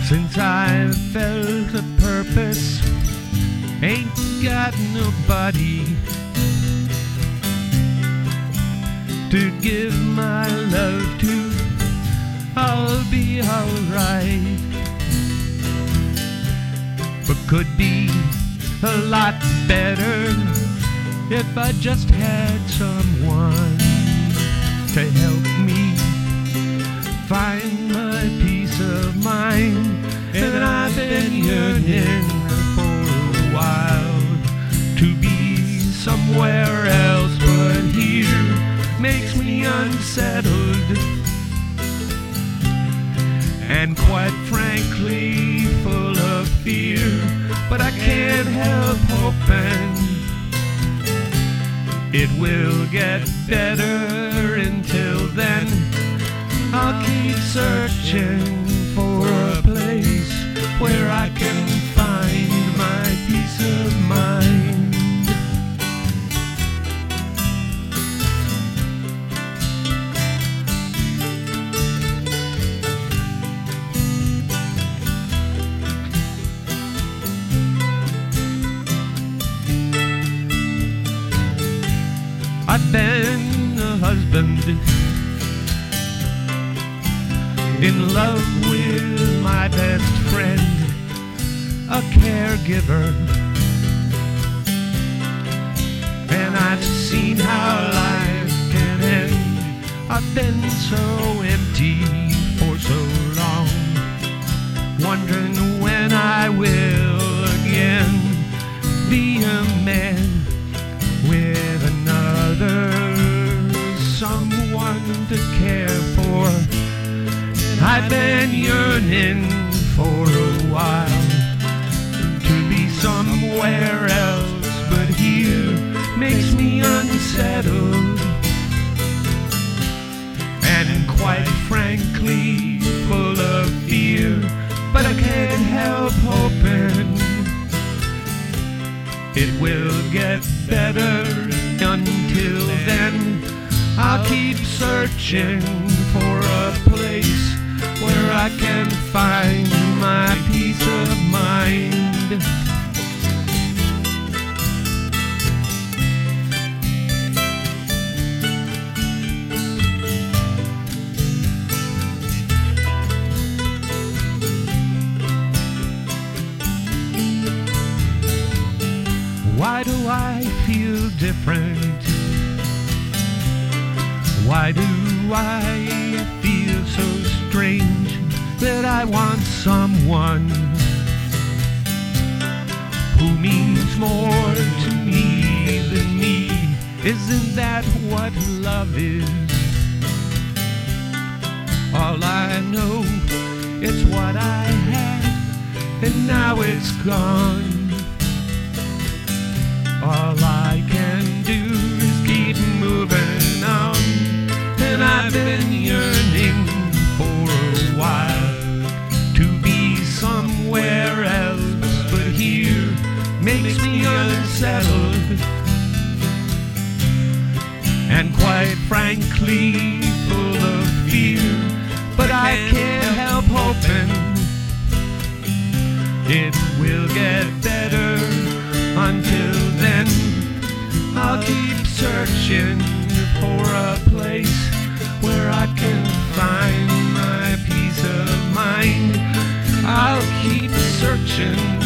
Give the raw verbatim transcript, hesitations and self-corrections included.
Since I've felt a purpose, ain't got nobody to give my love to. I'll be alright, but could be a lot better if I just had someone to help me find my peace of mind. And I've been yearning for a while to be somewhere else, but here makes me unsettled and quite frankly full of fear. But I can't help hoping it will get better. Until then, I'll keep searching for a place where I can find my peace of mind. I've been a husband, in love with my best friend, a caregiver, and I've seen how life can end. I've been so empty for so long, wondering when I will again be a man with another, someone to care for. I've been yearning for a while to be somewhere else, but here makes me unsettled and quite frankly full of fear. But I can't help hoping it will get better. Until then, I'll keep searching for a place where I can find my peace of mind. Why do I feel different? Why do I feel so strange that I want someone who means more to me than me? Isn't that what love is? All I know, it's what I had, and now it's gone. All I can do is keep moving on, and I've been yearning for a while to be somewhere else, but here makes me unsettled and quite frankly full of fear. But I can't help hoping it will get better. Until then, I'll keep searching for a place where I can find my peace of mind. I'll keep searching